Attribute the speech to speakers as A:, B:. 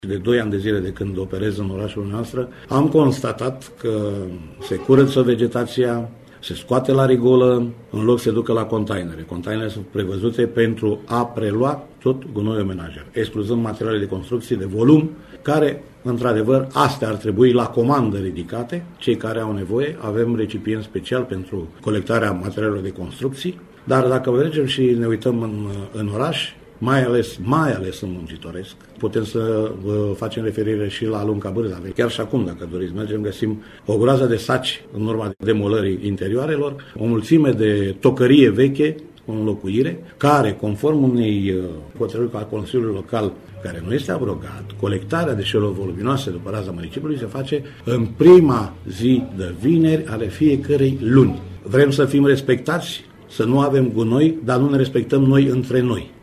A: De 2 ani de zile de când operez în orașul nostru, am constatat că se curăță vegetația, se scoate la rigolă, în loc se ducă la containere. Containerele sunt prevăzute pentru a prelua tot gunoiul menajer, excluzând materiale de construcții de volum, care, într-adevăr, astea ar trebui la comandă ridicate. Cei care au nevoie, avem recipient special pentru colectarea materialelor de construcții, dar dacă mergem și ne uităm în oraș, mai ales în Muncitoresc, putem să facem referire și la Lunca Bârza. Chiar și acum, dacă doriți, mergem, găsim o groază de saci în urma demolării interioarelor, o mulțime de tocărie veche cu înlocuire, care, conform unei hotărâri al Consiliului Local, care nu este abrogat, colectarea deșeurilor voluminoase după raza municipiului se face în prima zi de vineri ale fiecărei luni. Vrem să fim respectați, să nu avem gunoi, dar nu ne respectăm noi între noi.